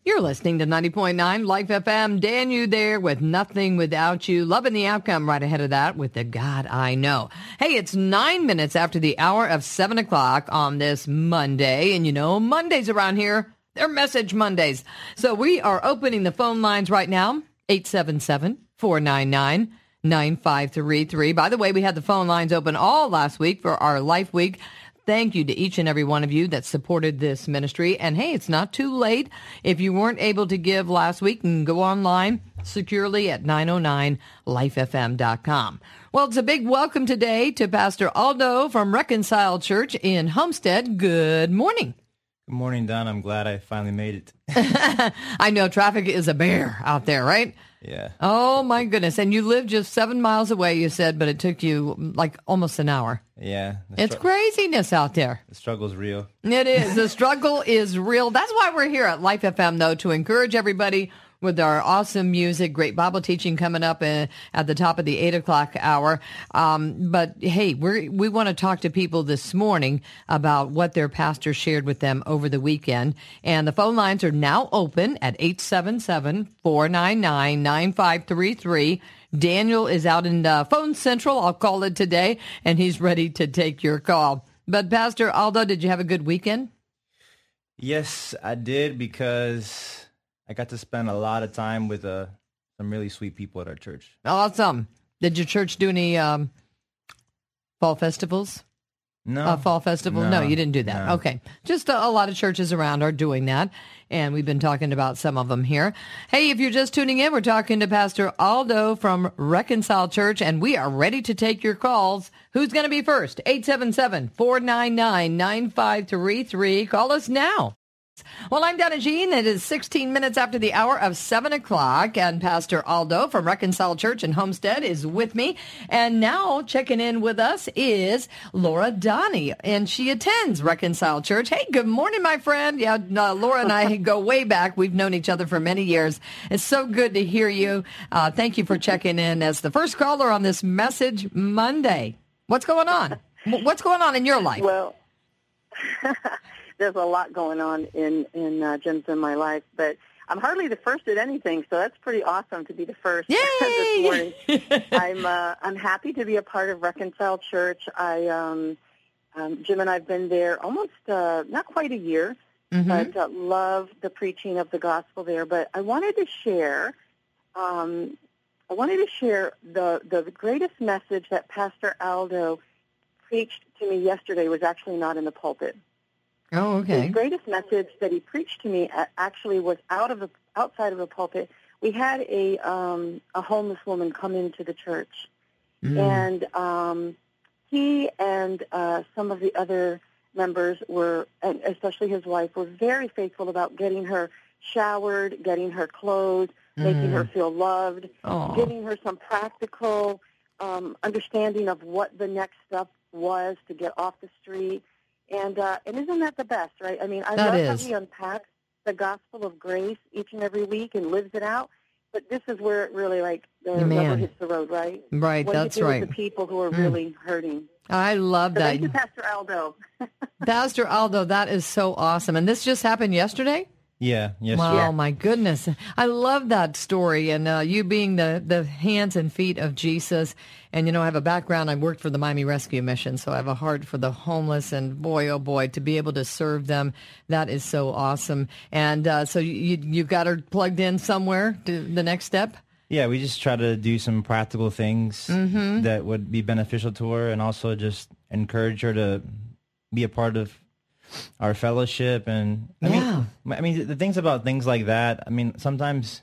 You're listening to 90.9 Life FM. Dan, you there with Nothing Without You. Loving the outcome right ahead of that with The God I Know. Hey, it's 9 minutes after the hour of 7 o'clock on this Monday. And you know, Mondays around here, they're Message Mondays. So we are opening the phone lines right now, 877-499-9533. By the way, we had the phone lines open all last week for our Life Week. Thank you to each and every one of you that supported this ministry. And hey, it's not too late. If you weren't able to give last week, you can go online securely at 909lifefm.com. Well, it's a big welcome today to Pastor Aldo from Reconciled Church in Homestead. Good morning. Good morning, Don. I'm glad I finally made it. I know traffic is a bear out there, right? Yeah. Oh, my goodness. And you live just 7 miles away, you said, but it took you like almost an hour. Yeah. It's craziness out there. The struggle's real. It is. The struggle is real. That's why we're here at Life FM, though, to encourage everybody with our awesome music, great Bible teaching coming up at the top of the 8 o'clock hour. But hey, we want to talk to people this morning about what their pastor shared with them over the weekend. And the phone lines are now open at 877-499-9533. Daniel is out in Phone Central, I'll call it today, and he's ready to take your call. But Pastor Aldo, did you have a good weekend? Yes, I did, because I got to spend a lot of time with some really sweet people at our church. Awesome. Did your church do any fall festivals? No. Fall festival? No, you didn't do that. No. Okay. Just a lot of churches around are doing that, and we've been talking about some of them here. Hey, if you're just tuning in, we're talking to Pastor Aldo from Reconciled Church, and we are ready to take your calls. Who's going to be first? 877-499-9533. Call us now. Well, I'm Donna Jean. It is 16 minutes after the hour of 7 o'clock, and Pastor Aldo from Reconciled Church in Homestead is with me. And now checking in with us is Laura Donnie, and she attends Reconciled Church. Hey, good morning, my friend. Yeah, Laura and I go way back. We've known each other for many years. It's so good to hear you. Thank you for checking in as the first caller on this Message Monday. What's going on? What's going on in your life? Well, there's a lot going on in Jim's in my life, but I'm hardly the first at anything, so that's pretty awesome to be the first this morning. I'm happy to be a part of Reconciled Church. Jim and I've been there almost not quite a year, but love the preaching of the gospel there. But I wanted to share the greatest message that Pastor Aldo preached to me yesterday was actually not in the pulpit. Oh, okay. The greatest message that he preached to me actually was outside of the pulpit. We had a homeless woman come into the church, and he and some of the other members were, and especially his wife, were very faithful about getting her showered, getting her clothed, making her feel loved, giving her some practical understanding of what the next step was to get off the street. And isn't that the best, right? I mean, I love how he unpacks the gospel of grace each and every week and lives it out. But this is where it really, the rubber hits the road, right? Right, that's right. What do you do with the people who are really hurting? I love that. Thank you, Pastor Aldo. Pastor Aldo, that is so awesome. And this just happened yesterday? Yeah, yesterday. Wow, my goodness. I love that story. And you being the hands and feet of Jesus. And, I have a background. I worked for the Miami Rescue Mission, so I have a heart for the homeless. And boy, oh boy, to be able to serve them, that is so awesome. And so you've got her plugged in somewhere to the next step? Yeah, we just try to do some practical things that would be beneficial to her, and also just encourage her to be a part of our fellowship. And I mean the things about things like that, I mean, sometimes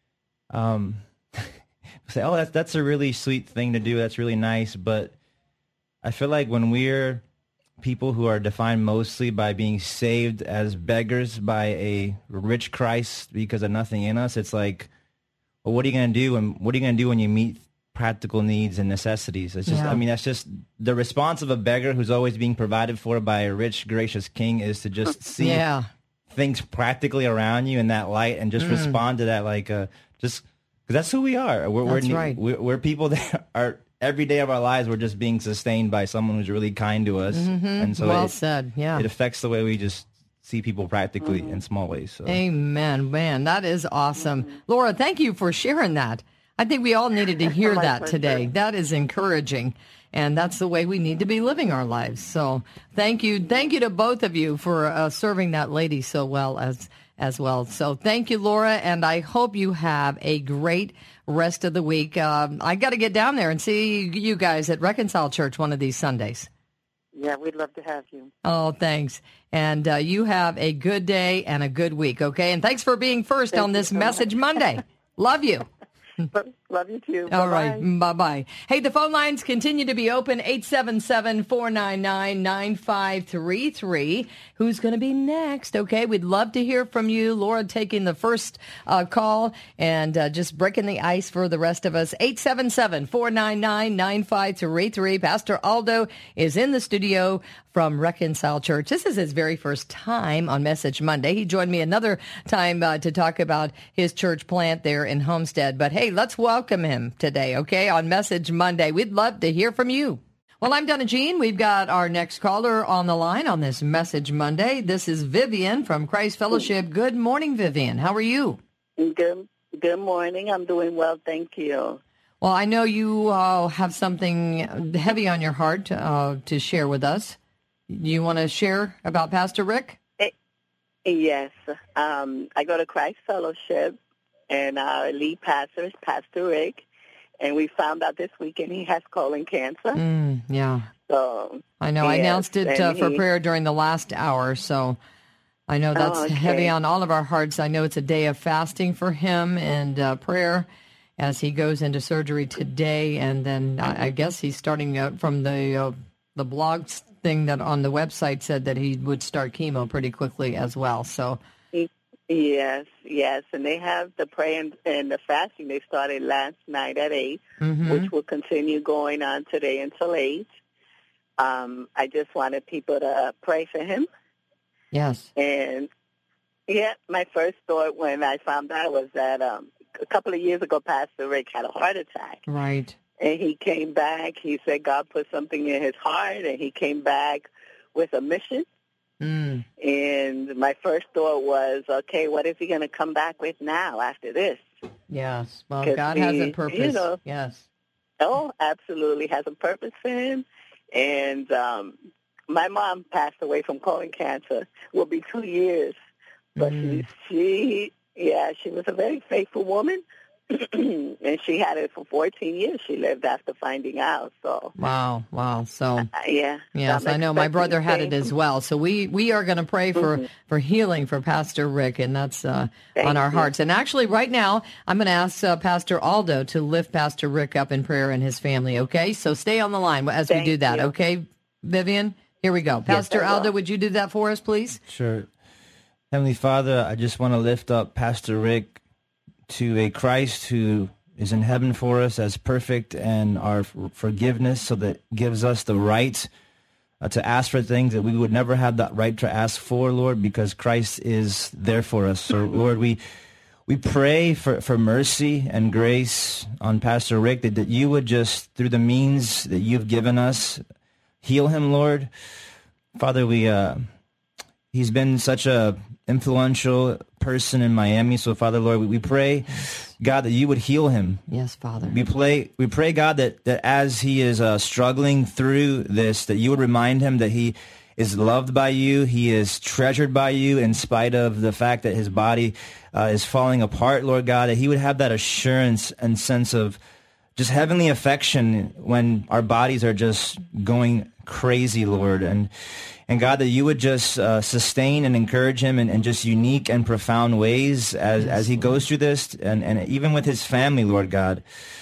say, oh, that's a really sweet thing to do, that's really nice, but I feel like when we're people who are defined mostly by being saved as beggars by a rich Christ because of nothing in us, it's like, well, what are you going to do, and what are you going to do when you meet practical needs and necessities? It's just, I mean, that's just the response of a beggar who's always being provided for by a rich, gracious king, is to just see things practically around you in that light and just respond to that, just because that's who we are. We're people that are every day of our lives, we're just being sustained by someone who's really kind to us. And so well said. Yeah. It affects the way we just see people practically in small ways. So. Amen, man. That is awesome. Laura, thank you for sharing that. I think we all needed to hear that today. That is encouraging. And that's the way we need to be living our lives. So thank you. Thank you to both of you for serving that lady so well as well. So thank you, Laura. And I hope you have a great rest of the week. I got to get down there and see you guys at Reconcile Church one of these Sundays. Yeah, we'd love to have you. Oh, thanks. And you have a good day and a good week, okay? And thanks for being first on this Message Monday. Love you. Love you too. All right. Bye-bye. Hey, the phone lines continue to be open, 877-499-9533. Who's going to be next? Okay, we'd love to hear from you. Laura taking the first call and just breaking the ice for the rest of us. 877-499-9533. Pastor Aldo is in the studio from Reconcile Church. This is his very first time on Message Monday. He joined me another time to talk about his church plant there in Homestead. But hey, let's welcome him today, okay, on Message Monday. We'd love to hear from you. Well, I'm Donna Jean. We've got our next caller on the line on this Message Monday. This is Vivian from Christ Fellowship. Good morning, Vivian. How are you? Good morning. I'm doing well, thank you. Well, I know you have something heavy on your heart to share with us. You want to share about Pastor Rick? Yes. I go to Christ Fellowship, and our lead pastor is Pastor Rick. And we found out this weekend he has colon cancer. Yeah. So I know. Yes, I announced it for prayer during the last hour, so I know that's heavy on all of our hearts. I know it's a day of fasting for him and prayer as he goes into surgery today. And then I guess he's starting out from the blog thing that on the website said that he would start chemo pretty quickly as well. So. Yes, and they have the prayer and the fasting. They started last night at 8, which will continue going on today until 8. I just wanted people to pray for him. Yes. And, my first thought when I found out was that a couple of years ago, Pastor Rick had a heart attack. Right. And he came back. He said God put something in his heart, and he came back with a mission. And my first thought was, okay, what is he going to come back with now after this? Yes. Well, God has a purpose. Yes. Oh, absolutely has a purpose for him. And my mom passed away from colon cancer. Will be 2 years. But she was a very faithful woman. And she had it for 14 years. She lived after finding out. So wow. So yes, so I know my brother had it as well. So we are going to pray for healing for Pastor Rick, and that's on our hearts. And actually, right now, I'm going to ask Pastor Aldo to lift Pastor Rick up in prayer and his family. Okay, so stay on the line as we do that. Okay, Vivian, here we go. Pastor Aldo, would you do that for us, please? Sure. Heavenly Father, I just want to lift up Pastor Rick to a Christ who is in heaven for us as perfect and our forgiveness, so that gives us the right to ask for things that we would never have that right to ask for, Lord, because Christ is there for us. So, Lord, we pray for mercy and grace on Pastor Rick, that you would just, through the means that you've given us, heal him, Lord. Father, he's been such a influential person in Miami. So, Father, Lord, we pray, God, that you would heal him. Yes, Father. We pray, God, that as he is struggling through this, that you would remind him that he is loved by you. He is treasured by you in spite of the fact that his body is falling apart, Lord God, that he would have that assurance and sense of just heavenly affection when our bodies are just going crazy, Lord. And God, that you would just sustain and encourage him in just unique and profound ways as he goes through this, and even with his family, Lord God.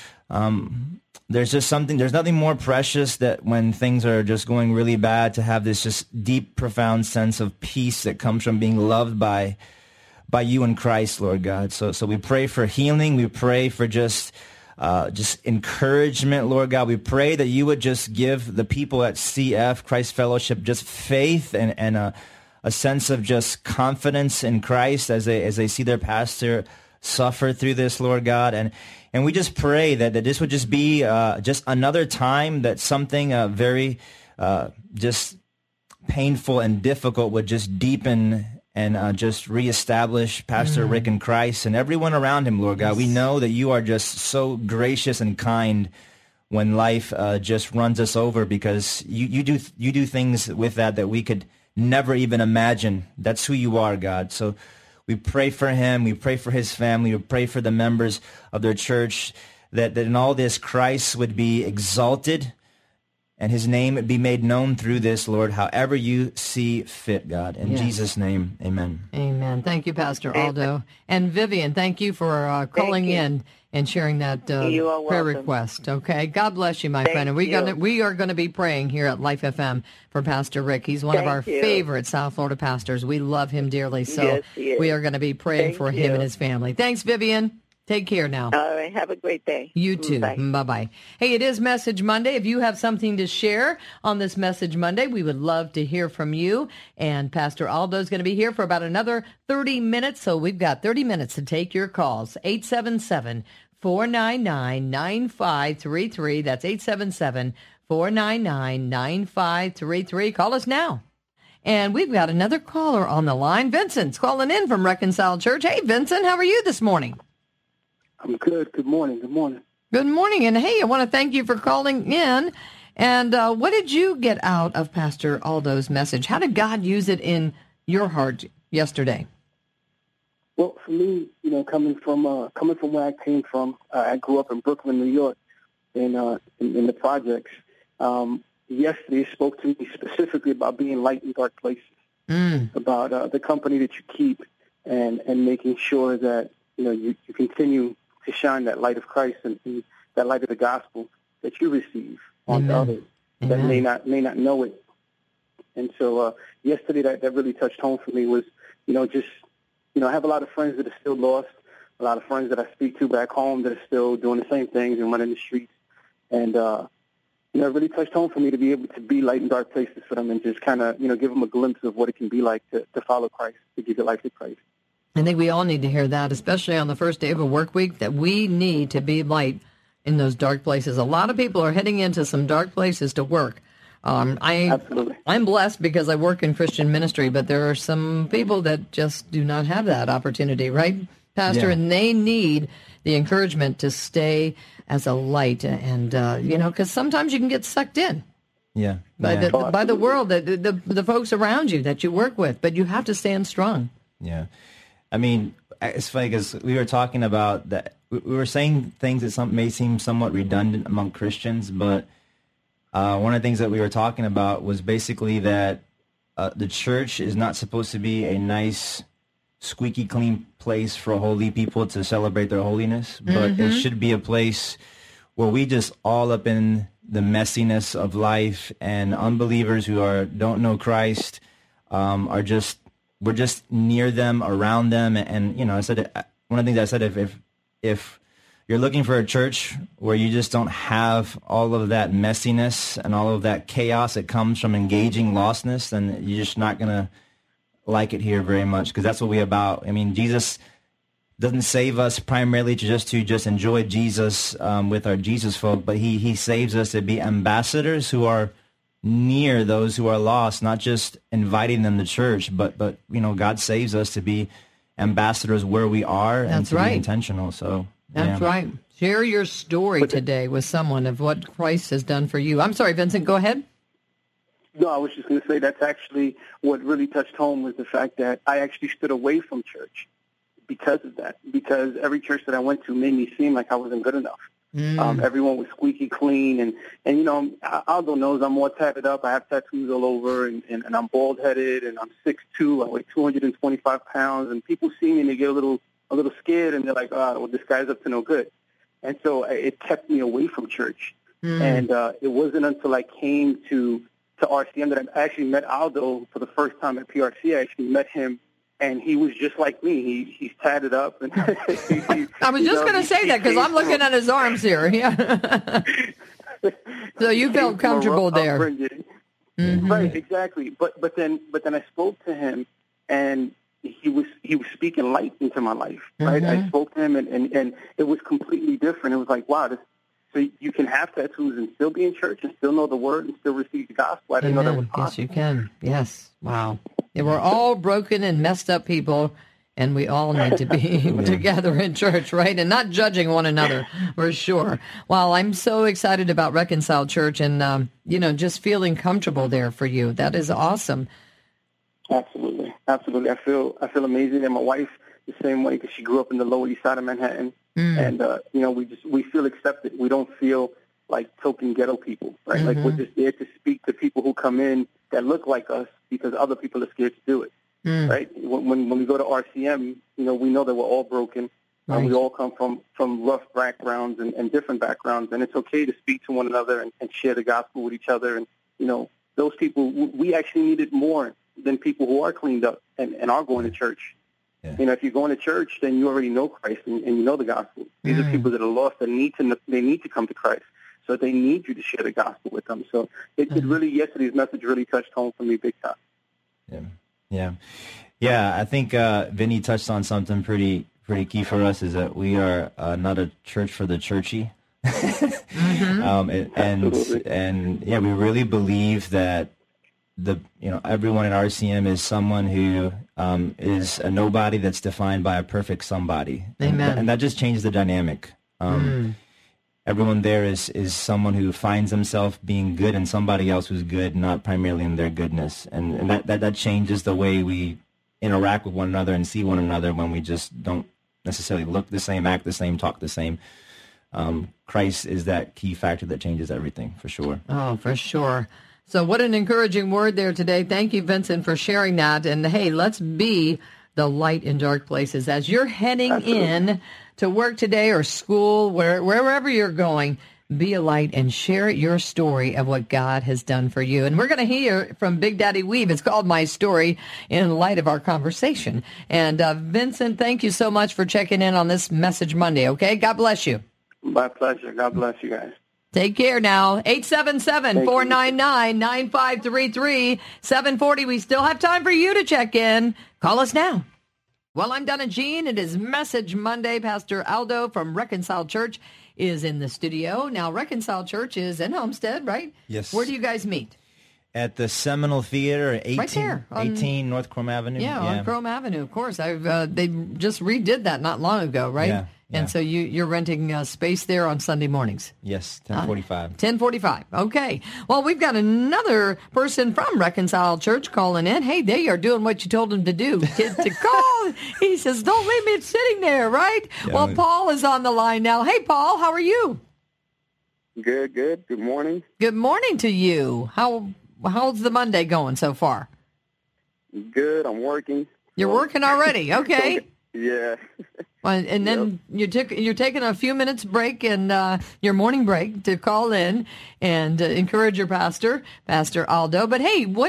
There's nothing more precious that when things are just going really bad, to have this just deep, profound sense of peace that comes from being loved by you in Christ, Lord God. So we pray for healing. We pray for just encouragement, Lord God. We pray that you would just give the people at CF, Christ Fellowship, just faith and a sense of just confidence in Christ as they see their pastor suffer through this, Lord God. And we just pray that this would just be just another time that something very just painful and difficult would just deepen and just reestablish Pastor Rick in Christ and everyone around him, Lord God. We know that you are just so gracious and kind when life just runs us over, because you do things with that we could never even imagine. That's who you are, God. So we pray for him. We pray for his family. We pray for the members of their church, that in all this Christ would be exalted and his name be made known through this, Lord, however you see fit, God. In Jesus' name, amen. Amen. Thank you, Pastor Aldo. And Vivian, thank you for calling in and sharing that prayer request. Okay. God bless you, my friend. And we are going to be praying here at Life FM for Pastor Rick. He's one of our favorite South Florida pastors. We love him dearly. So we are going to be praying for him and his family. Thanks, Vivian. Take care now. All right. Have a great day. You too. Bye-bye. Hey, it is Message Monday. If you have something to share on this Message Monday, we would love to hear from you. And Pastor Aldo is going to be here for about another 30 minutes. So we've got 30 minutes to take your calls. 877-499-9533. That's 877-499-9533. Call us now. And we've got another caller on the line. Vincent's calling in from Reconciled Church. Hey, Vincent, how are you this morning? I'm good. Good morning. Good morning. And hey, I want to thank you for calling in. And what did you get out of Pastor Aldo's message? How did God use it in your heart yesterday? Well, for me, coming from where I came from, I grew up in Brooklyn, New York, in the projects. Yesterday, it spoke to me specifically about being light in dark places, about the company that you keep, and making sure that you continue to shine that light of Christ and that light of the gospel that you receive on others that may not know it. And so yesterday, that really touched home for me was, I have a lot of friends that are still lost, a lot of friends that I speak to back home that are still doing the same things and running the streets. And, it really touched home for me to be able to be light in dark places for them and just kind of, give them a glimpse of what it can be like to follow Christ, to give your life to Christ. I think we all need to hear that, especially on the first day of a work week, that we need to be light in those dark places. A lot of people are heading into some dark places to work. Absolutely. I'm blessed because I work in Christian ministry, but there are some people that just do not have that opportunity, right, Pastor? Yeah. And they need the encouragement to stay as a light, and because sometimes you can get sucked in. Yeah. By the world, the folks around you that you work with, but you have to stand strong. Yeah. I mean, it's funny because we were talking about that. We were saying things that may seem somewhat redundant among Christians, but one of the things that we were talking about was basically that the church is not supposed to be a nice, squeaky clean place for holy people to celebrate their holiness, but it should be a place where we just all up in the messiness of life, and unbelievers who don't know Christ we're just near them, around them. And I said, one of the things I said, if you're looking for a church where you just don't have all of that messiness and all of that chaos that comes from engaging lostness, then you're just not going to like it here very much, because that's what we're about. I mean, Jesus doesn't save us primarily to just enjoy Jesus with our Jesus folk, but he saves us to be ambassadors who are near those who are lost, not just inviting them to church, but God saves us to be ambassadors where we are. That's and to right. be intentional. So that's right. Share your story today with someone of what Christ has done for you. I'm sorry, Vincent, go ahead. No, I was just going to say that's actually what really touched home, was the fact that I actually stood away from church because of that, because every church that I went to made me seem like I wasn't good enough. Everyone was squeaky clean, and Aldo knows I'm more tatted up. I have tattoos all over, and I'm bald-headed, and I'm 6'2". I weigh 225 pounds, and people see me and they get a little scared, and they're like, "Oh, well, this guy's up to no good." And so it kept me away from church. And it wasn't until I came to RCM that I actually met Aldo for the first time at PRC. I actually met him, and he was just like me. He's tatted up. And I was just going to say that because I'm looking at his arms here. Yeah. So you felt comfortable there. Right, exactly. But then I spoke to him, and he was speaking light into my life. Right, I spoke to him, and it was completely different. It was like, wow, so you can have tattoos and still be in church and still know the word and still receive the gospel. I didn't know that was possible. Yes, you can. Yes. Wow. We're all broken and messed up people, and we all need to be together in church, right? And not judging one another, for sure. Well, I'm so excited about Reconciled Church and, just feeling comfortable there for you. That is awesome. Absolutely. Absolutely. I feel amazing. And my wife, the same way, because she grew up in the Lower East Side of Manhattan. And, we feel accepted. We don't feel like token ghetto people, right? Like we're just there to speak to people who come in that look like us because other people are scared to do it. Right? When we go to RCM, we know that we're all broken. Right. And we all come from rough backgrounds and different backgrounds. And it's okay to speak to one another and share the gospel with each other. And, those people, we actually need it more than people who are cleaned up and are going to church. Yeah. If you're going to church, then you already know Christ and you know the gospel. These are people that are lost and need to come to Christ. So they need you to share the gospel with them. So it really, yesterday's message really touched home for me big time. Yeah. I think Vinny touched on something pretty key for us, is that we are not a church for the churchy. We really believe that everyone in RCM is someone who is a nobody that's defined by a perfect somebody. Amen. And that just changes the dynamic. Everyone there is someone who finds himself being good in somebody else who's good, not primarily in their goodness. And that changes the way we interact with one another and see one another when we just don't necessarily look the same, act the same, talk the same. Christ is that key factor that changes everything, for sure. Oh, for sure. So what an encouraging word there today. Thank you, Vincent, for sharing that. And, hey, let's be the light in dark places. As you're heading in to work today or school, wherever you're going, be a light and share your story of what God has done for you. And we're going to hear from Big Daddy Weave. It's called My Story in light of our conversation. And, Vincent, thank you so much for checking in on this Message Monday, okay? God bless you. My pleasure. God bless you guys. Take care now. 877-499-9533. 740. We still have time for you to check in. Call us now. Well, I'm Donna Jean. It is Message Monday. Pastor Aldo from Reconciled Church is in the studio. Now, Reconciled Church is in Homestead, right? Yes. Where do you guys meet? At the Seminole Theater, 18, right there, 18 North Chrome Avenue. Yeah, on Chrome Avenue, of course. They just redid that not long ago, right? Yeah. And so you're renting space there on Sunday mornings. Yes, 10:45. 10:45. Okay. Well, we've got another person from Reconciled Church calling in. Hey, they are doing what you told them to do. To call. He says, don't leave me sitting there, right? Yeah, well, Paul is on the line now. Hey, Paul, how are you? Good. Good morning. Good morning to you. How's the Monday going so far? Good. I'm working. You're working already. Okay. Yeah. Well, and then you're taking a few minutes break and your morning break to call in and encourage your pastor, Pastor Aldo. But hey, how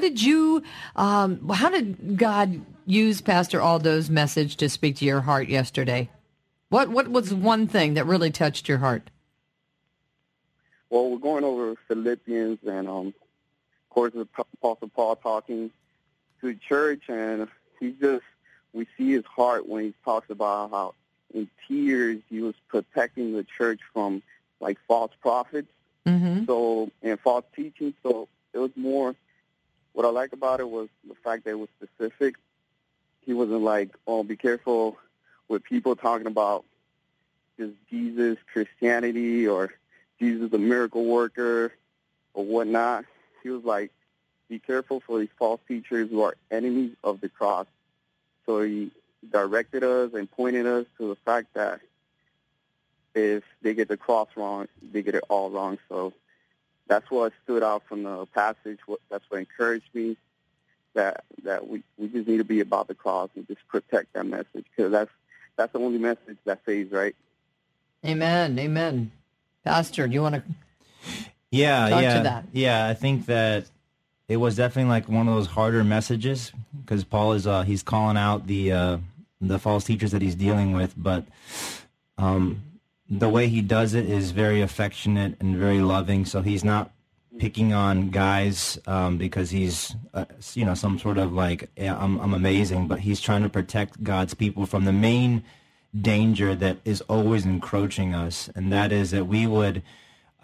did God use Pastor Aldo's message to speak to your heart yesterday? What was one thing that really touched your heart? Well, we're going over Philippians, and of course, the Apostle Paul talking to the church, and we see his heart when he talks about how in tears he was protecting the church from like false prophets, and false teaching. So it was more. What I like about it was the fact that it was specific. He wasn't like, "Oh, be careful with people talking about just Jesus, Christianity, or Jesus, the miracle worker, or whatnot." He was like, "Be careful for these false teachers who are enemies of the cross." So he directed us and pointed us to the fact that if they get the cross wrong, they get it all wrong. So that's what stood out from the passage. That's what encouraged me, that we just need to be about the cross and just protect that message, because that's the only message that saves, right? Amen. Pastor, do you want to talk to that? Yeah, I think that it was definitely like one of those harder messages, because Paul is he's calling out the false teachers that he's dealing with, but the way he does it is very affectionate and very loving. So he's not picking on guys because he's some sort of like, I'm amazing, but he's trying to protect God's people from the main danger that is always encroaching us, and that is that we would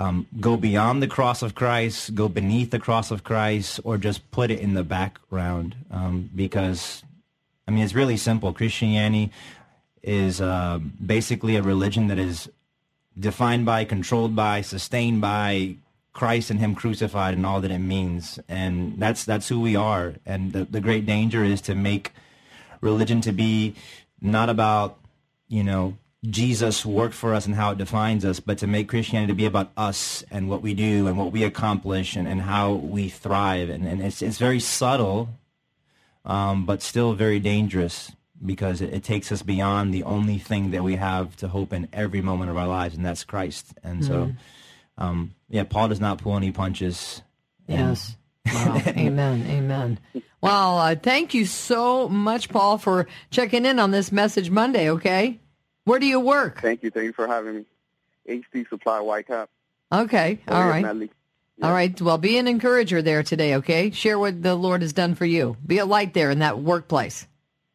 go beyond the cross of Christ, go beneath the cross of Christ, or just put it in the background. Because, I mean, it's really simple. Christianity is basically a religion that is defined by, controlled by, sustained by Christ and Him crucified and all that it means. And that's who we are. And the great danger is to make religion to be not about, Jesus worked for us and how it defines us, but to make Christianity to be about us and what we do and what we accomplish and how we thrive. And it's very subtle, but still very dangerous, because it takes us beyond the only thing that we have to hope in every moment of our lives, and that's Christ. And so, Paul does not pull any punches. Yes. Wow. Amen. Amen. Well, thank you so much, Paul, for checking in on this Message Monday, okay? Where do you work? Thank you. Thank you for having me. HD Supply Whitecap. Okay. All right. Yeah. All right. Well, be an encourager there today, okay? Share what the Lord has done for you. Be a light there in that workplace.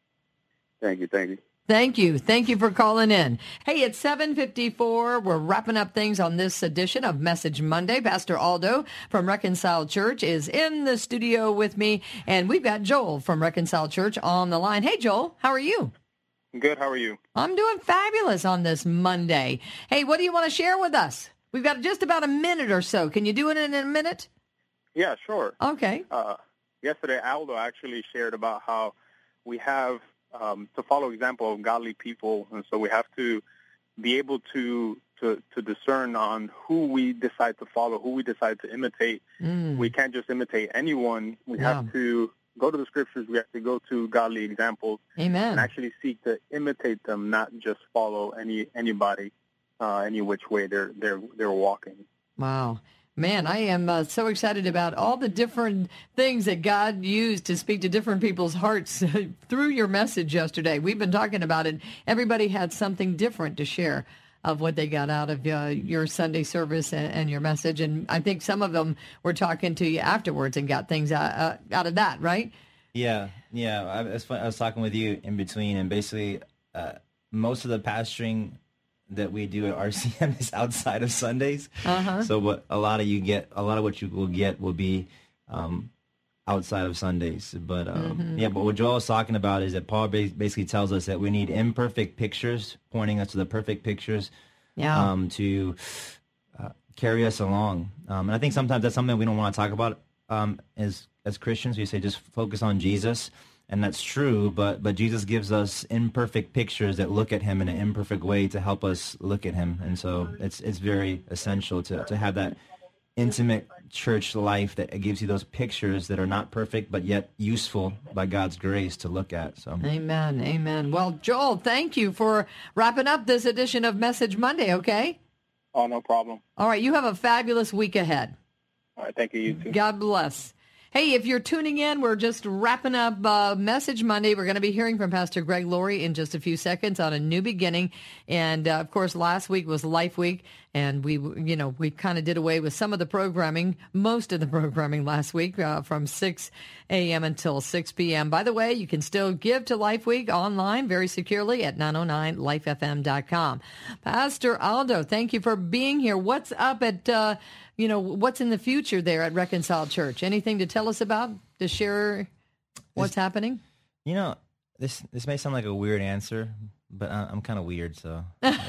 Thank you. Thank you. Thank you. Thank you for calling in. Hey, it's 7:54. We're wrapping up things on this edition of Message Monday. Pastor Aldo from Reconciled Church is in the studio with me, and we've got Joel from Reconciled Church on the line. Hey, Joel, how are you? Good. How are you? I'm doing fabulous on this Monday. Hey, what do you want to share with us? We've got just about a minute or so. Can you do it in a minute? Yeah, sure. Okay. Yesterday, Aldo actually shared about how we have to follow example of godly people, and so we have to be able to discern on who we decide to follow, who we decide to imitate. We can't just imitate anyone. We have to go to the scriptures. We have to go to godly examples. Amen. And actually seek to imitate them, not just follow anybody, any which way they're walking. Wow. Man, I am so excited about all the different things that God used to speak to different people's hearts through your message yesterday. We've been talking about it. Everybody had something different to share of what they got out of your Sunday service and your message. And I think some of them were talking to you afterwards and got things out of that, right? Yeah. I was talking with you in between, and basically most of the pastoring that we do at RCM is outside of Sundays. So what a lot of what you will get will be outside of Sundays. But but what Joel is talking about is that Paul basically tells us that we need imperfect pictures pointing us to the perfect pictures to carry us along. And I think sometimes that's something we don't want to talk about as Christians. We say just focus on Jesus. And that's true, but Jesus gives us imperfect pictures that look at Him in an imperfect way to help us look at Him. And so it's very essential to have that intimate church life that gives you those pictures that are not perfect, but yet useful by God's grace to look at. So, Amen. Well, Joel, thank you for wrapping up this edition of Message Monday, okay? Oh, no problem. All right, you have a fabulous week ahead. All right, thank you, you too. God bless. Hey, if you're tuning in, we're just wrapping up Message Monday. We're going to be hearing from Pastor Greg Laurie in just a few seconds on a new beginning. And, of course, last week was Life Week, and we kind of did away with some of the programming, most of the programming last week from 6 a.m. until 6 p.m. By the way, you can still give to Life Week online very securely at 909lifefm.com. Pastor Aldo, thank you for being here. What's up at what's in the future there at Reconciled Church? Anything to tell us about, to share what's happening? This may sound like a weird answer, but I'm kind of weird, so.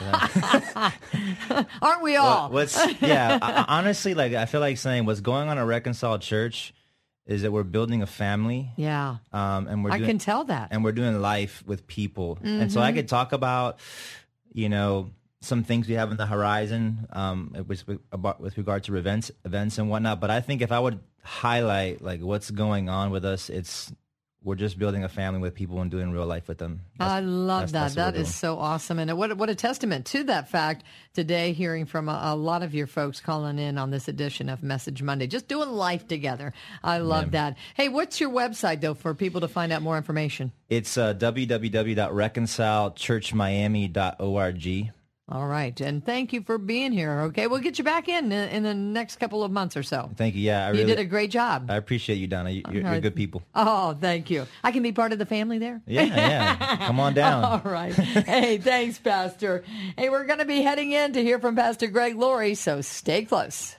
Aren't we all? Honestly, I feel like saying what's going on at Reconciled Church is that we're building a family. Yeah. And I can tell that. And we're doing life with people. And so I could talk about, some things we have on the horizon with regard to events and whatnot. But I think if I would highlight what's going on with us, we're just building a family with people and doing real life with them. I love that. That is so awesome. And what a testament to that fact today, hearing from a lot of your folks calling in on this edition of Message Monday, just doing life together. I love that. Hey, what's your website, though, for people to find out more information? It's www.reconciledchurchmiami.org. All right. And thank you for being here. Okay. We'll get you back in the next couple of months or so. Thank you. Yeah, You did a great job. I appreciate you, Donna. You're good people. Oh, thank you. I can be part of the family there? Yeah. Come on down. All right. Hey, thanks, Pastor. Hey, we're going to be heading in to hear from Pastor Greg Laurie, so stay close.